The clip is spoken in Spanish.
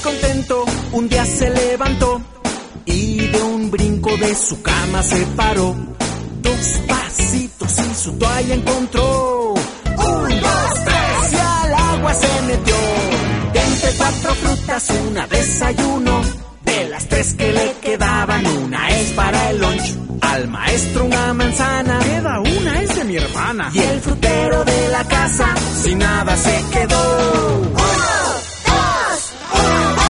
contento, un día se levantó y de un brinco de su cama se paró. 2 pasitos y su toalla encontró. 1, 2, 3 y al agua se metió. De entre 4 frutas una desayuno. De las 3 que le quedaban, una es para el lunch. Al maestro una manzana, queda una, es de mi hermana. Y el frutero de la casa sin nada se quedó. 1,